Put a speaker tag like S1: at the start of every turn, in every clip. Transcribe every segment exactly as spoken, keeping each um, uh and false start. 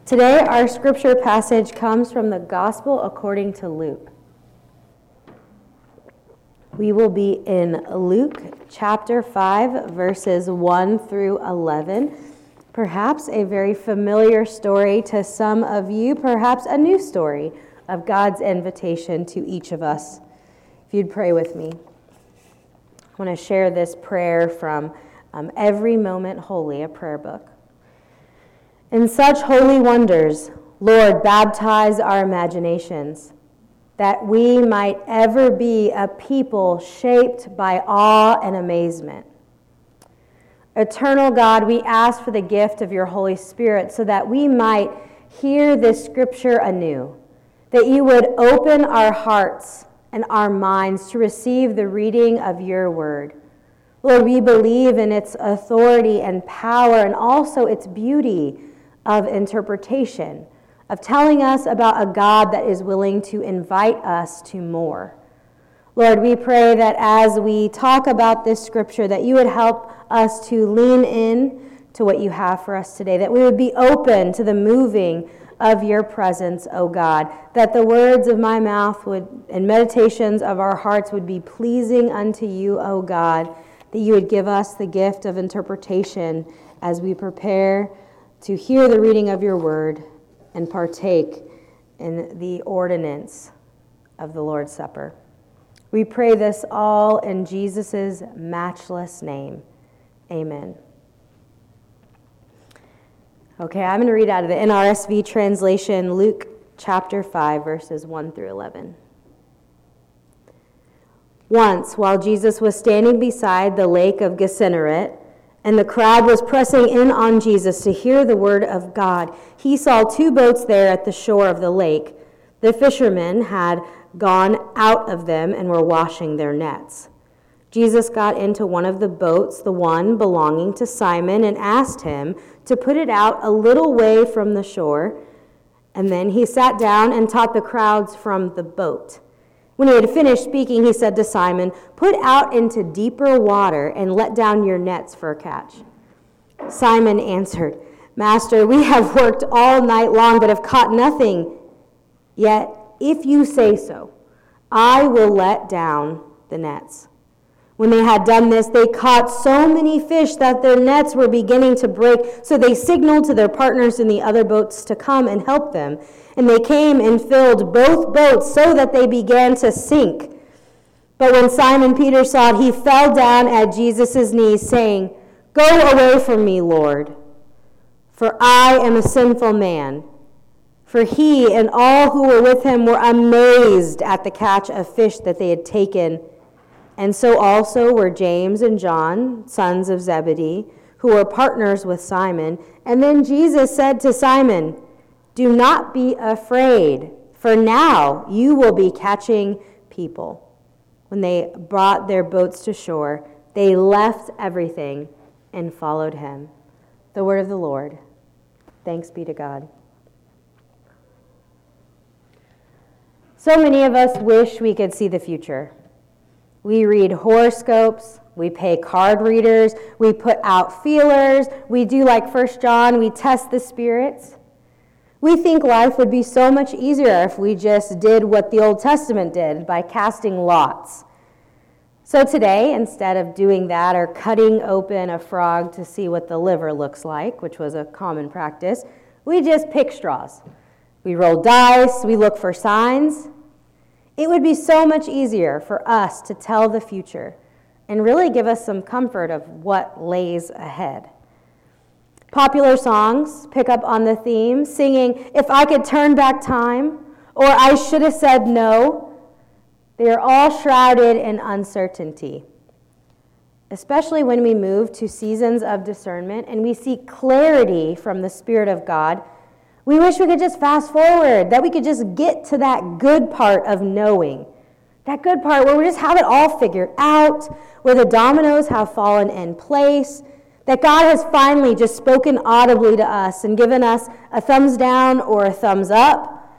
S1: Today, our scripture passage comes from the Gospel according to Luke. We will be in Luke chapter five, verses one through eleven. Perhaps a very familiar story to some of you, perhaps a new story of God's invitation to each of us. If you'd pray with me. I want to share this prayer from um, Every Moment Holy, a prayer book. In such holy wonders, Lord, baptize our imaginations, that we might ever be a people shaped by awe and amazement. Eternal God, we ask for the gift of your Holy Spirit so that we might hear this scripture anew, that you would open our hearts and our minds to receive the reading of your word. Lord, we believe in its authority and power and also its beauty of interpretation, of telling us about a God that is willing to invite us to more. Lord, we pray that as we talk about this scripture, that you would help us to lean in to what you have for us today, that we would be open to the moving of your presence, O God, that the words of my mouth would and meditations of our hearts would be pleasing unto you, O God, that you would give us the gift of interpretation as we prepare to hear the reading of your word and partake in the ordinance of the Lord's Supper. We pray this all in Jesus' matchless name. Amen. Okay, I'm going to read out of the N R S V translation, Luke chapter five, verses one through eleven. Once, while Jesus was standing beside the lake of Gennesaret, and the crowd was pressing in on Jesus to hear the word of God, he saw two boats there at the shore of the lake. The fishermen had gone out of them and were washing their nets. Jesus got into one of the boats, the one belonging to Simon, and asked him to put it out a little way from the shore. And then he sat down and taught the crowds from the boat. When he had finished speaking, he said to Simon, "Put out into deeper water and let down your nets for a catch." Simon answered, "Master, we have worked all night long but have caught nothing. Yet, if you say so, I will let down the nets." When they had done this, they caught so many fish that their nets were beginning to break. So they signaled to their partners in the other boats to come and help them. And they came and filled both boats so that they began to sink. But when Simon Peter saw it, he fell down at Jesus' knees, saying, "Go away from me, Lord, for I am a sinful man." For he and all who were with him were amazed at the catch of fish that they had taken. And so also were James and John, sons of Zebedee, who were partners with Simon. And then Jesus said to Simon, "Do not be afraid, for now you will be catching people." When they brought their boats to shore, they left everything and followed him. The word of the Lord. Thanks be to God. So many of us wish we could see the future. We read horoscopes, we pay card readers, we put out feelers, we do like First John, we test the spirits. We think life would be so much easier if we just did what the Old Testament did by casting lots. So today, instead of doing that or cutting open a frog to see what the liver looks like, which was a common practice, we just pick straws. We roll dice, we look for signs. It would be so much easier for us to tell the future and really give us some comfort of what lays ahead. Popular songs pick up on the theme, singing, "If I could turn back time," or "I should have said no." They are all shrouded in uncertainty, especially when we move to seasons of discernment and we seek clarity from the Spirit of God. We wish we could just fast forward, that we could just get to that good part of knowing. That good part where we just have it all figured out, where the dominoes have fallen in place, that God has finally just spoken audibly to us and given us a thumbs down or a thumbs up.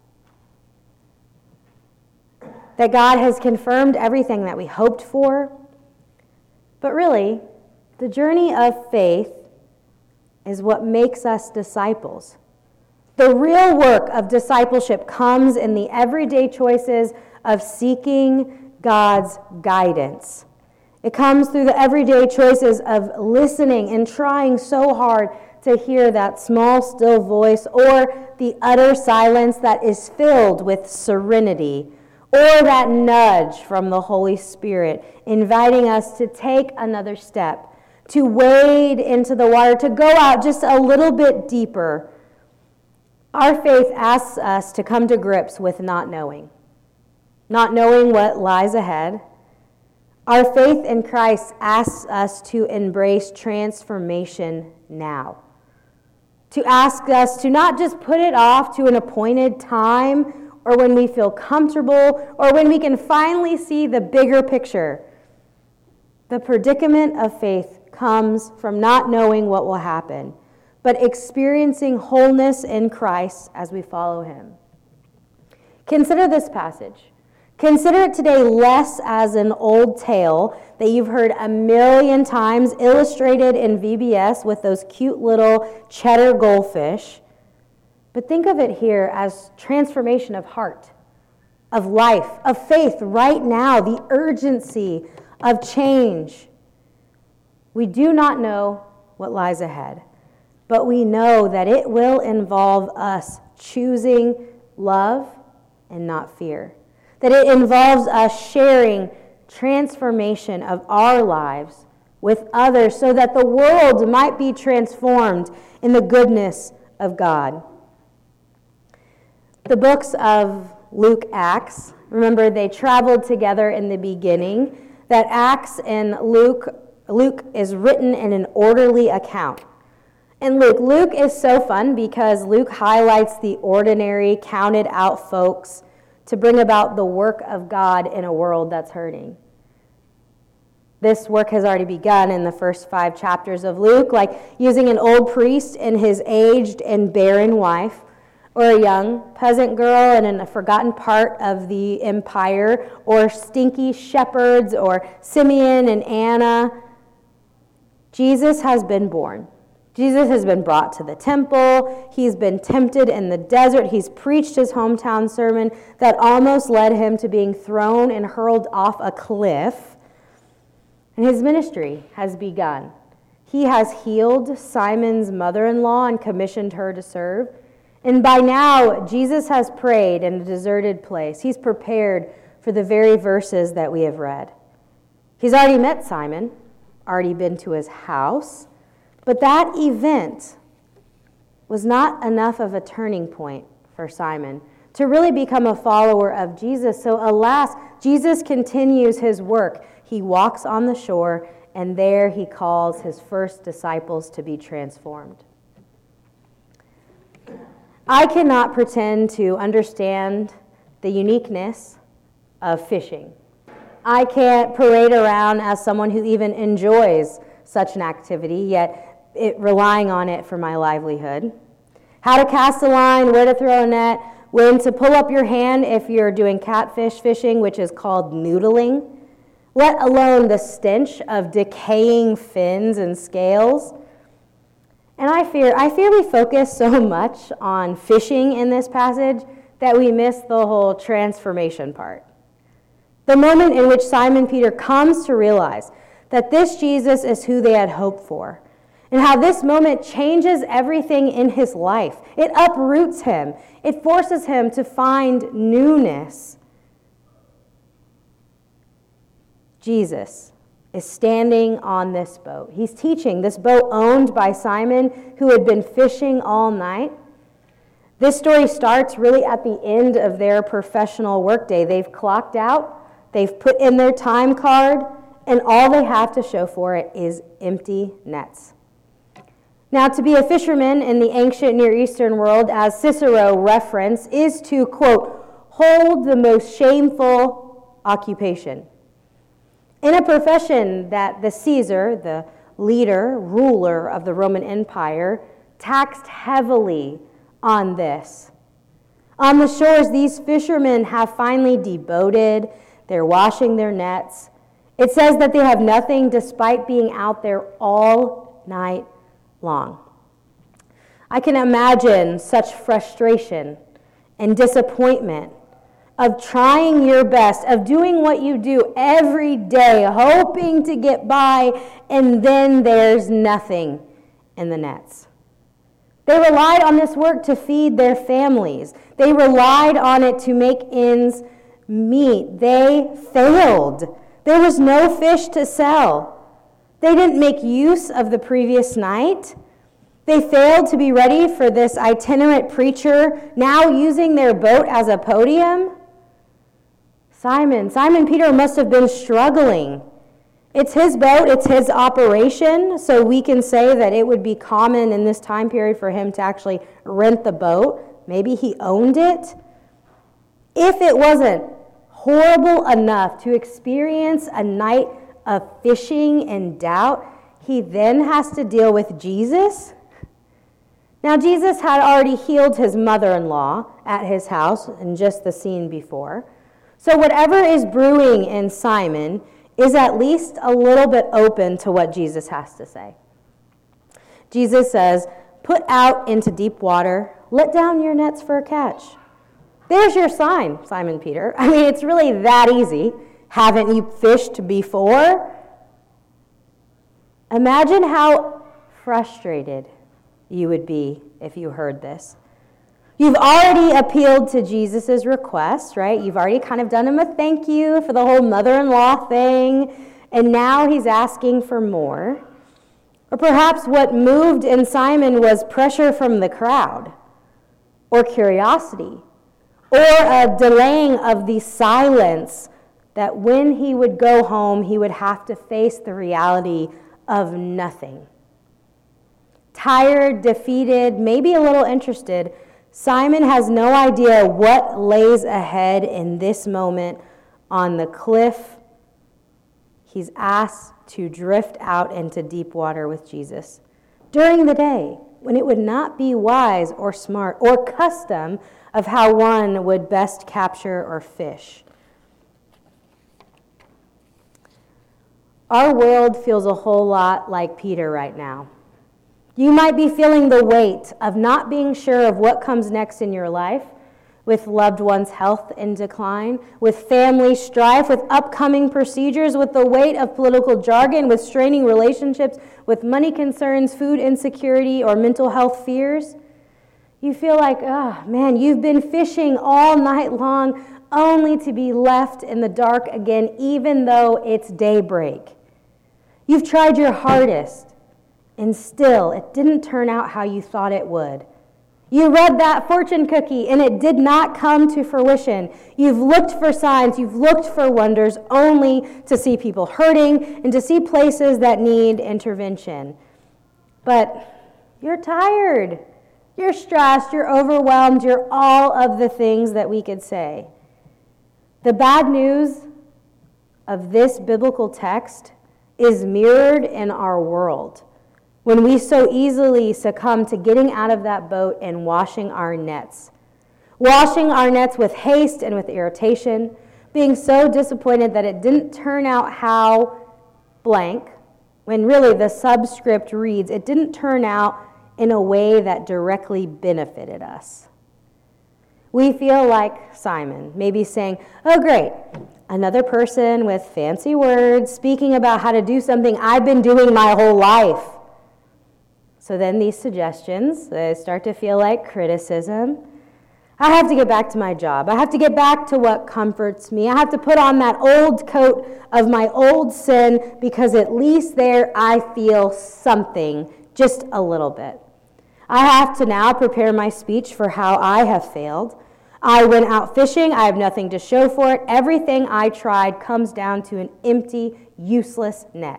S1: That God has confirmed everything that we hoped for. But really, the journey of faith is what makes us disciples. The real work of discipleship comes in the everyday choices of seeking God's guidance. It comes through the everyday choices of listening and trying so hard to hear that small, still voice, or the utter silence that is filled with serenity, or that nudge from the Holy Spirit inviting us to take another step, to wade into the water, to go out just a little bit deeper. Our faith asks us to come to grips with not knowing, not knowing what lies ahead. Our faith in Christ asks us to embrace transformation now, to ask us to not just put it off to an appointed time or when we feel comfortable or when we can finally see the bigger picture. The predicament of faith comes from not knowing what will happen, but experiencing wholeness in Christ as we follow him. Consider this passage. Consider it today less as an old tale that you've heard a million times illustrated in V B S with those cute little cheddar goldfish, but think of it here as transformation of heart, of life, of faith right now, the urgency of change. We do not know what lies ahead, but we know that it will involve us choosing love and not fear. That it involves us sharing transformation of our lives with others so that the world might be transformed in the goodness of God. The books of Luke, Acts, remember they traveled together in the beginning. That Acts and Luke, Luke is written in an orderly account. And Luke, Luke is so fun because Luke highlights the ordinary, counted out folks to bring about the work of God in a world that's hurting. This work has already begun in the first five chapters of Luke, like using an old priest and his aged and barren wife, or a young peasant girl in a forgotten part of the empire, or stinky shepherds, or Simeon and Anna. Jesus has been born. Jesus has been brought to the temple. He's been tempted in the desert. He's preached his hometown sermon that almost led him to being thrown and hurled off a cliff. And his ministry has begun. He has healed Simon's mother-in-law and commissioned her to serve. And by now, Jesus has prayed in a deserted place. He's prepared for the very verses that we have read. He's already met Simon, already been to his house. But that event was not enough of a turning point for Simon to really become a follower of Jesus. So alas, Jesus continues his work. He walks on the shore, and there he calls his first disciples to be transformed. I cannot pretend to understand the uniqueness of fishing. I can't parade around as someone who even enjoys such an activity, yet It, relying on it for my livelihood. How to cast a line, where to throw a net, when to pull up your hand if you're doing catfish fishing, which is called noodling, let alone the stench of decaying fins and scales. And I fear, I fear we focus so much on fishing in this passage that we miss the whole transformation part. The moment in which Simon Peter comes to realize that this Jesus is who they had hoped for, and how this moment changes everything in his life. It uproots him. It forces him to find newness. Jesus is standing on this boat. He's teaching, this boat owned by Simon, who had been fishing all night. This story starts really at the end of their professional workday. They've clocked out, they've put in their time card, and all they have to show for it is empty nets. Now, to be a fisherman in the ancient Near Eastern world, as Cicero referenced, is to, quote, hold the most shameful occupation. In a profession that the Caesar, the leader, ruler of the Roman Empire, taxed heavily on this. On the shores, these fishermen have finally deboated. They're washing their nets. It says that they have nothing despite being out there all night long. I can imagine such frustration and disappointment of trying your best, of doing what you do every day, hoping to get by, and then there's nothing in the nets. They relied on this work to feed their families. They relied on it to make ends meet. They failed. There was no fish to sell. They didn't make use of the previous night. They failed to be ready for this itinerant preacher now using their boat as a podium. Simon, Simon Peter must have been struggling. It's his boat, it's his operation, so we can say that it would be common in this time period for him to actually rent the boat. Maybe he owned it. If it wasn't horrible enough to experience a night of fishing and doubt, he then has to deal with Jesus. Now, Jesus had already healed his mother-in-law at his house in just the scene before. So whatever is brewing in Simon is at least a little bit open to what Jesus has to say. Jesus says, "Put out into deep water, let down your nets for a catch." There's your sign, Simon Peter. I mean, it's really that easy. Haven't you fished before? Imagine how frustrated you would be if you heard this. You've already appealed to Jesus' request, right? You've already kind of done him a thank you for the whole mother-in-law thing, and now he's asking for more. Or perhaps what moved in Simon was pressure from the crowd, or curiosity, or a delaying of the silence that when he would go home, he would have to face the reality of nothing. Tired, defeated, maybe a little interested, Simon has no idea what lays ahead in this moment on the cliff. He's asked to drift out into deep water with Jesus during the day when it would not be wise or smart or custom of how one would best capture or fish. Our world feels a whole lot like Peter right now. You might be feeling the weight of not being sure of what comes next in your life, with loved ones' health in decline, with family strife, with upcoming procedures, with the weight of political jargon, with straining relationships, with money concerns, food insecurity, or mental health fears. You feel like, oh man, you've been fishing all night long only to be left in the dark again, even though it's daybreak. You've tried your hardest, and still, it didn't turn out how you thought it would. You read that fortune cookie, and it did not come to fruition. You've looked for signs, you've looked for wonders, only to see people hurting and to see places that need intervention. But you're tired. You're stressed. You're overwhelmed. You're all of the things that we could say. The bad news of this biblical text is mirrored in our world, when we so easily succumb to getting out of that boat and washing our nets. Washing our nets with haste and with irritation, being so disappointed that it didn't turn out how blank, when really the subscript reads, it didn't turn out in a way that directly benefited us. We feel like Simon, maybe saying, oh great, another person with fancy words speaking about how to do something I've been doing my whole life. So then these suggestions, they start to feel like criticism. I have to get back to my job. I have to get back to what comforts me. I have to put on that old coat of my old sin because at least there I feel something, just a little bit. I have to now prepare my speech for how I have failed. I went out fishing. I have nothing to show for it. Everything I tried comes down to an empty, useless net.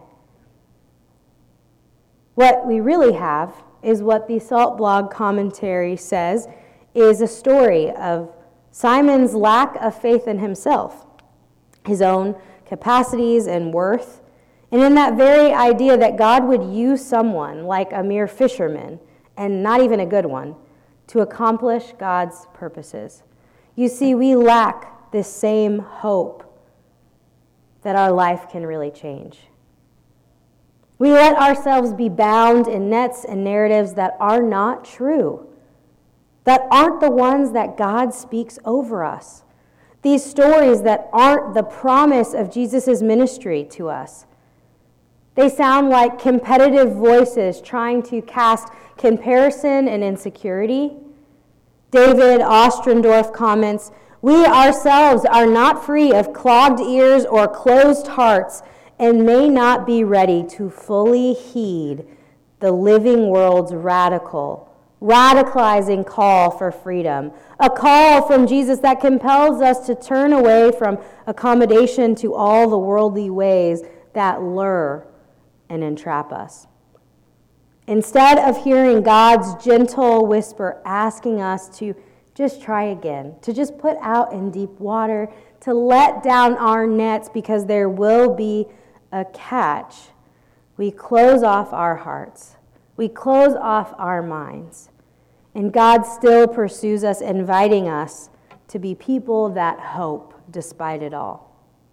S1: What we really have is what the Salt Blog commentary says is a story of Simon's lack of faith in himself, his own capacities and worth, and in that very idea that God would use someone like a mere fisherman, and not even a good one, to accomplish God's purposes. You see, we lack this same hope that our life can really change. We let ourselves be bound in nets and narratives that are not true, that aren't the ones that God speaks over us. These stories that aren't the promise of Jesus' ministry to us. They sound like competitive voices trying to cast comparison and insecurity. David Ostrendorf comments, "We ourselves are not free of clogged ears or closed hearts and may not be ready to fully heed the living world's radical, radicalizing call for freedom, a call from Jesus that compels us to turn away from accommodation to all the worldly ways that lure and entrap us. Instead of hearing God's gentle whisper asking us to just try again, to just put out in deep water, to let down our nets because there will be a catch, we close off our hearts. We close off our minds. And God still pursues us, inviting us to be people that hope despite it all.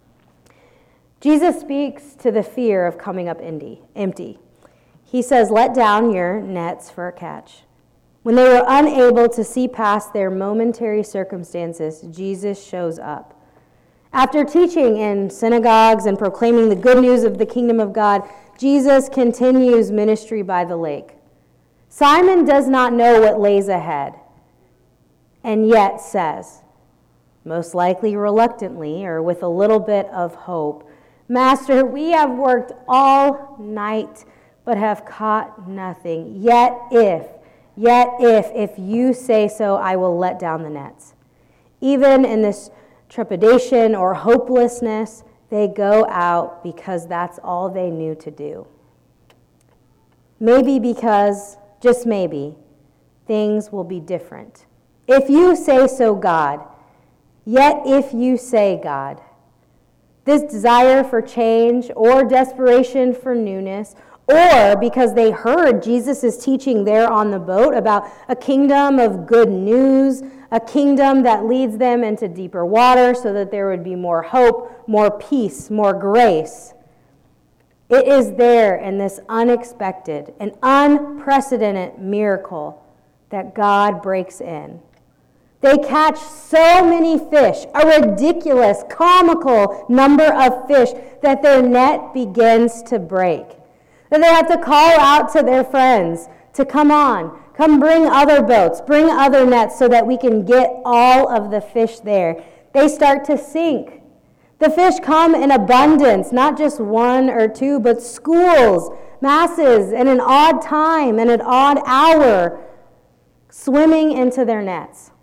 S1: Jesus speaks to the fear of coming up empty. He says, "Let down your nets for a catch." When they were unable to see past their momentary circumstances, Jesus shows up. After teaching in synagogues and proclaiming the good news of the kingdom of God, Jesus continues ministry by the lake. Simon does not know what lays ahead, and yet says, most likely reluctantly or with a little bit of hope, "Master, we have worked all night, but have caught nothing. Yet if, yet if, if you say so, I will let down the nets." Even in this trepidation or hopelessness, they go out because that's all they knew to do. Maybe because, just maybe, things will be different. If you say so, God, yet if you say, God, this desire for change or desperation for newness, or because they heard Jesus' teaching there on the boat about a kingdom of good news, a kingdom that leads them into deeper water so that there would be more hope, more peace, more grace. It is there in this unexpected and unprecedented miracle that God breaks in. They catch so many fish, a ridiculous, comical number of fish, that their net begins to break. That they have to call out to their friends to come on, come bring other boats, bring other nets so that we can get all of the fish there. They start to sink. The fish come in abundance, not just one or two, but schools, masses, in an odd time, in an odd hour, swimming into their nets.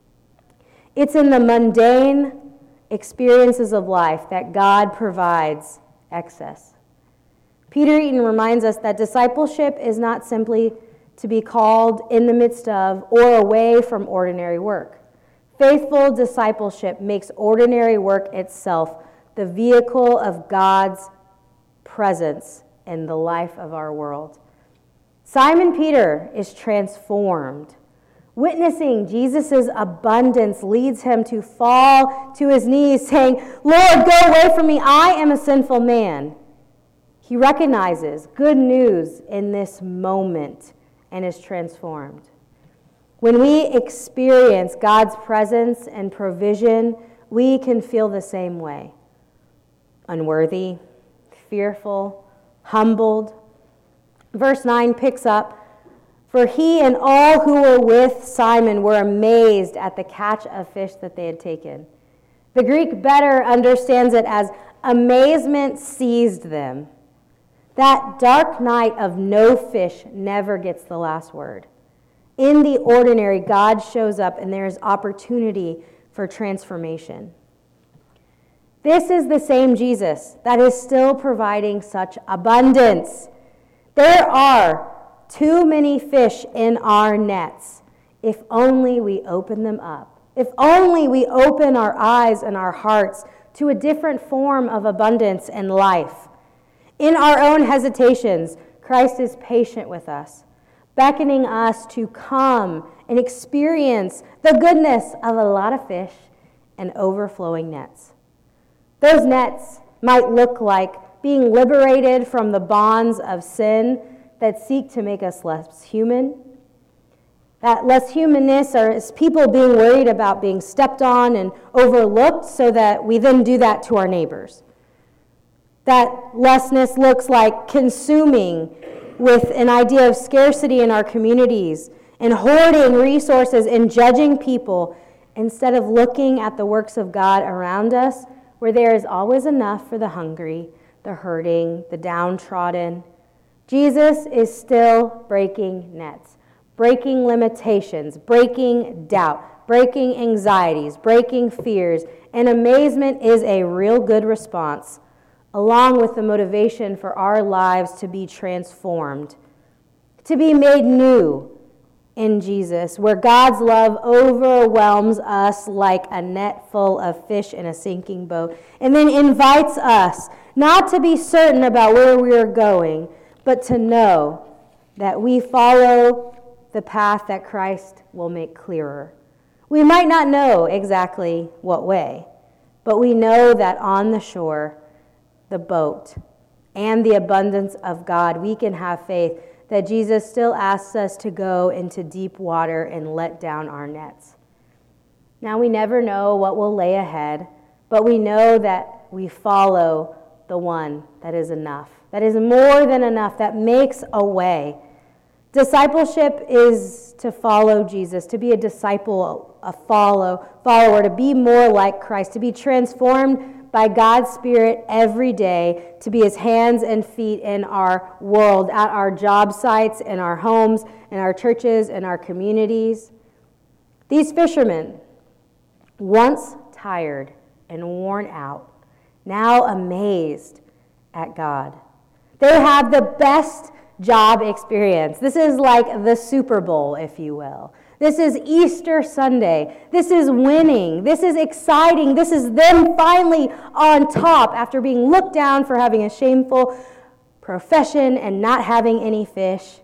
S1: It's in the mundane experiences of life that God provides excess. Peter Eaton reminds us that discipleship is not simply to be called in the midst of or away from ordinary work. Faithful discipleship makes ordinary work itself the vehicle of God's presence in the life of our world. Simon Peter is transformed. Witnessing Jesus' abundance leads him to fall to his knees, saying, "Lord, go away from me, I am a sinful man." He recognizes good news in this moment and is transformed. When we experience God's presence and provision, we can feel the same way. Unworthy, fearful, humbled. Verse nine picks up, "For he and all who were with Simon were amazed at the catch of fish that they had taken." The Greek better understands it as amazement seized them. That dark night of no fish never gets the last word. In the ordinary, God shows up and there is opportunity for transformation. This is the same Jesus that is still providing such abundance. There are too many fish in our nets if only we open them up. If only we open our eyes and our hearts to a different form of abundance and life. In our own hesitations, Christ is patient with us, beckoning us to come and experience the goodness of a lot of fish and overflowing nets. Those nets might look like being liberated from the bonds of sin that seek to make us less human. That less humanness is people being worried about being stepped on and overlooked so that we then do that to our neighbors. That lessness looks like consuming with an idea of scarcity in our communities and hoarding resources and judging people instead of looking at the works of God around us where there is always enough for the hungry, the hurting, the downtrodden. Jesus is still breaking nets, breaking limitations, breaking doubt, breaking anxieties, breaking fears, and amazement is a real good response, along with the motivation for our lives to be transformed, to be made new in Jesus, where God's love overwhelms us like a net full of fish in a sinking boat, and then invites us not to be certain about where we are going, but to know that we follow the path that Christ will make clearer. We might not know exactly what way, but we know that on the shore, the boat, and the abundance of God, we can have faith that Jesus still asks us to go into deep water and let down our nets. Now, we never know what will lay ahead, but we know that we follow the one that is enough, that is more than enough, that makes a way. Discipleship is to follow Jesus, to be a disciple, a follow, follower, to be more like Christ, to be transformed by God's Spirit every day, to be his hands and feet in our world, at our job sites, in our homes, in our churches, in our communities. These fishermen, once tired and worn out, now amazed at God. They have the best job experience. This is like the Super Bowl, if you will. This is Easter Sunday. This is winning. This is exciting. This is them finally on top after being looked down for having a shameful profession and not having any fish.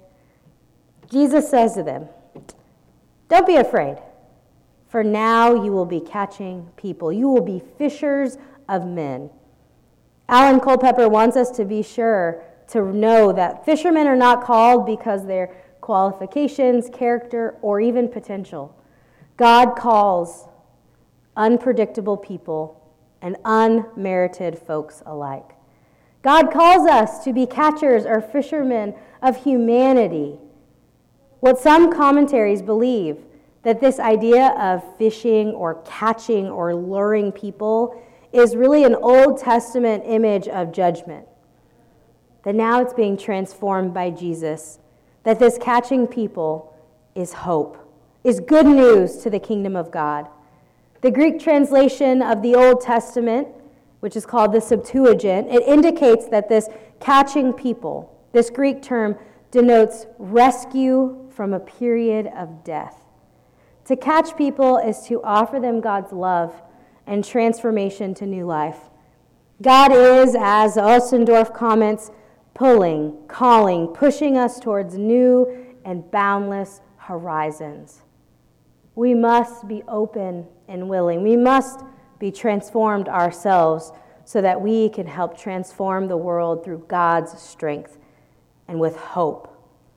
S1: Jesus says to them, "Don't be afraid, for now you will be catching people. You will be fishers of men." Alan Culpepper wants us to be sure to know that fishermen are not called because they're qualifications, character, or even potential. God calls unpredictable people and unmerited folks alike. God calls us to be catchers or fishermen of humanity. What some commentaries believe that this idea of fishing or catching or luring people is really an Old Testament image of judgment. That now it's being transformed by Jesus. That this catching people is hope, is good news to the kingdom of God. The Greek translation of the Old Testament, which is called the Septuagint, it indicates that this catching people, this Greek term, denotes rescue from a period of death. To catch people is to offer them God's love and transformation to new life. God is, as Ossendorf comments, pulling, calling, pushing us towards new and boundless horizons. We must be open and willing. We must be transformed ourselves so that we can help transform the world through God's strength and with hope.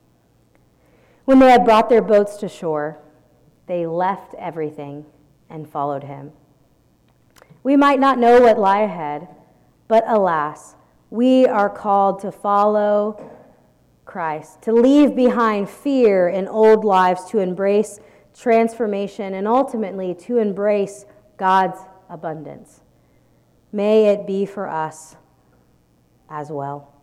S1: When they had brought their boats to shore, they left everything and followed him. We might not know what lie ahead, but alas, we are called to follow Christ, to leave behind fear and old lives, to embrace transformation, and ultimately to embrace God's abundance. May it be for us as well.